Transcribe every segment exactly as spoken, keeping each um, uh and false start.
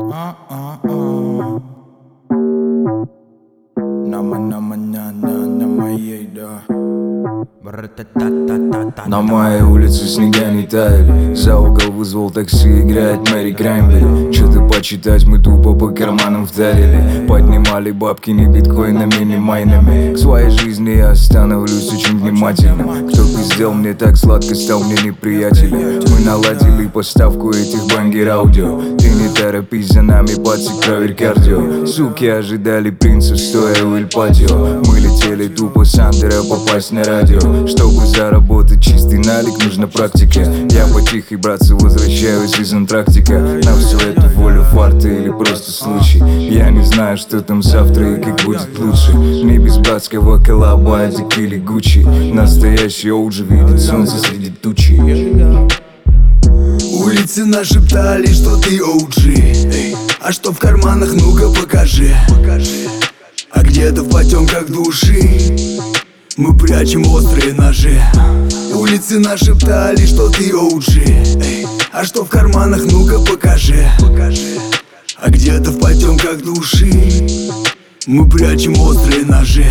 Uh, uh, uh. Nama namanya на моей, да. На моей улице снега не таяли. За угол вызвал такси, играет Мэри Краймбери. Что-то почитать мы тупо по карманам вдарили. Поднимали бабки не биткоинами, не майнами. К своей жизни я становлюсь очень внимательным. Кто пиздел мне так сладко, стал мне неприятелем. Мы наладили поставку этих бангер-аудио. Ты не торопись за нами, пацик, проверь кардио. Суки ожидали принцев, стоя у Эль-Патио. Мы летели тупо с андера попасть на радио. Чтобы заработать чистый налик, нужна практика. Я потихо, братцы, возвращаюсь из Антарктика. На всю эту волю фарта или просто случай. Я не знаю, что там завтра и как будет лучше. Не без братского коллаба, Адик или Гуччи. Настоящий оуджи видит солнце среди тучи. Улицы нашептали, что ты оуджи. А что в карманах, ну-ка покажи. А где-то в потемках души мы прячем острые ножи. Улицы нашептали, что ты оуджи. А что в карманах, ну-ка покажи. А где-то в потемках души мы прячем острые ножи.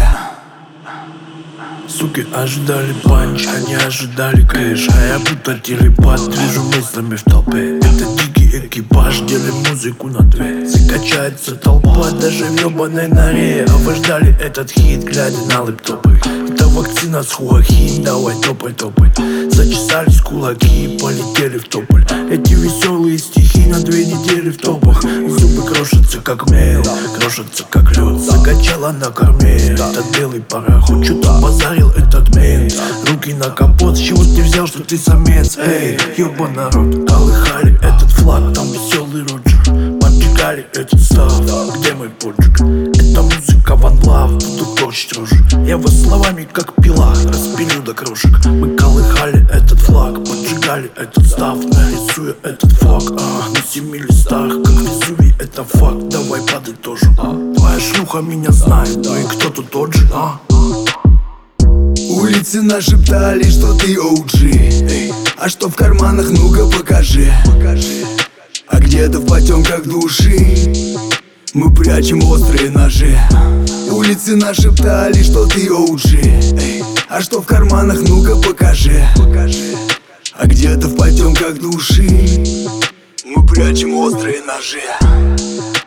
Суки ожидали панч, они ожидали кэш. А я будто телепат, движу мыслями в толпе. Это дикий экипаж, делим музыку на две. Закачается толпа даже в ёбаной норе. А вы ждали этот хит, глядя на лэптопы. Это вакцина с хуахин, давай топай, топай. Зачесались кулаки, полетели в тополь. Эти веселые стихи на две недели в топах. Зубы крошатся как мел, крошатся как лед. Закачала на корме этот белый пароход. Что-то базарил этот мент. Руки на капот, с чего ты взял, что ты самец? Эй, ёба народ, колыхали этот флаг. Там веселый Роджер, поджигали этот став. Где мой поджиг? Это музыка One Love, буду корчить рожи. Я вас словами как пила, распилю до крошек. Мы колыхали этот флаг, поджигали этот став. Нарисуя этот флаг, а, на семи листах, как Везувий, это факт. Давай подытожим, а? Твоя шлюха меня знает, ну и кто тут тот же, а? Улицы нашептали, что ты оуджи. А что в карманах, ну-ка покажи. А где-то в потемках души мы прячем острые ножи. Улицы нашептали, что ты оуджи. А что в карманах, ну-ка покажи. А где-то в потемках души мы прячем острые ножи.